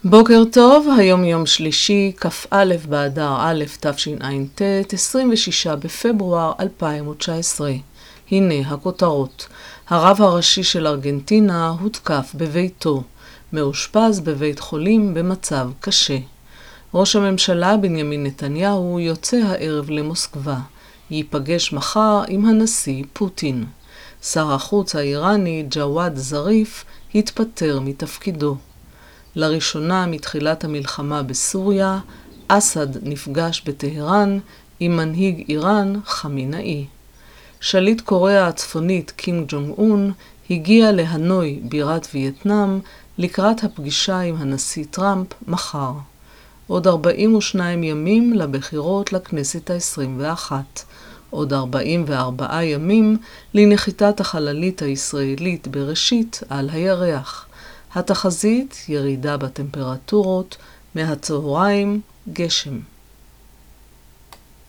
בוקר טוב, היום יום שלישי, כ"א באדר א' תשע"ט, 26 בפברואר 2019. הנה הכותרות. הרב הראשי של ארגנטינה הותקף בביתו, מאושפז בבית חולים במצב קשה. ראש הממשלה בנימין נתניהו יוצא הערב למוסקבה, ייפגש מחר עם הנשיא פוטין. שר החוץ האיראני ג'וואד זריף התפטר מתפקידו. לראשונה מתחילת המלחמה בסוריה, אסד נפגש בטהרן עם מנהיג איראן חמינאי. שליט קוריאה הצפונית קים ג'ונג און הגיע להנוי בירת וייטנאם לקראת הפגישה עם הנשיא טראמפ מחר. עוד 42 ימים לבחירות לכנסת ה-21. עוד 44 ימים לנחיתת החללית הישראלית בראשית על הירח. התחזית ירידה בטמפרטורות, מהצהריים גשם.